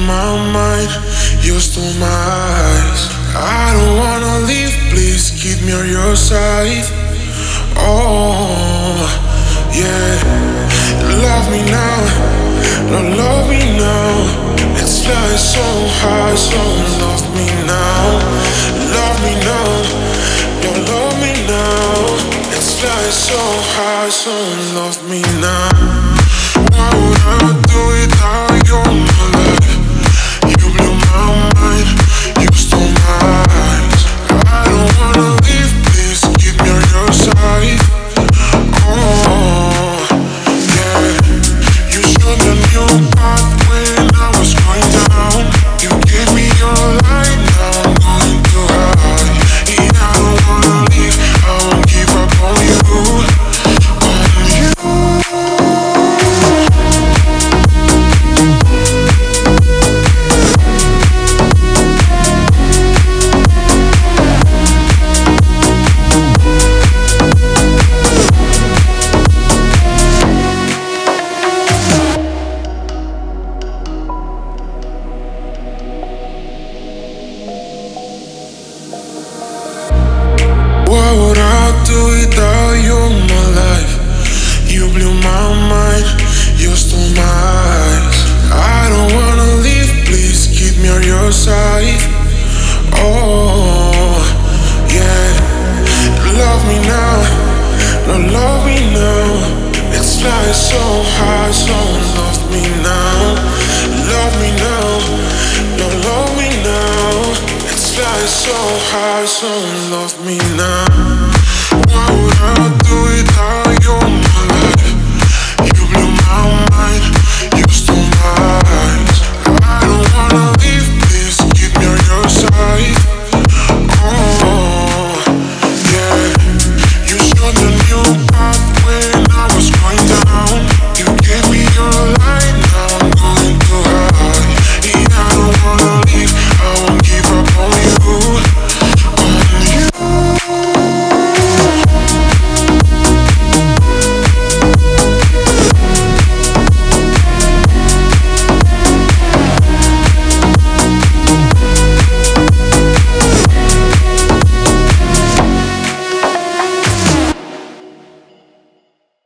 my mind, you stole my eyes. I don't wanna leave, please keep me on your side. Oh, yeah. Love me now, no, love me now. It's like so high, so love me now. Love me now, no, love me now. It's like so high, so love me now. Why would I do without you in my life? You blew my mind, you stole my eyes. I don't wanna leave, please keep me on your side. Oh, yeah. You showed a new path when I was going down. You gave me your light, now I'm going too high. Yeah, I don't wanna leave, I won't give up on you. What would I do without you in my life? You blew my mind, you stole my eyes. I don't wanna leave, please keep me on your side. Oh, yeah. Love me now, no, love me now. It's like so high, so love me now. Love me now, no, love me now. It's like so high, so love me now. Why would I do it all?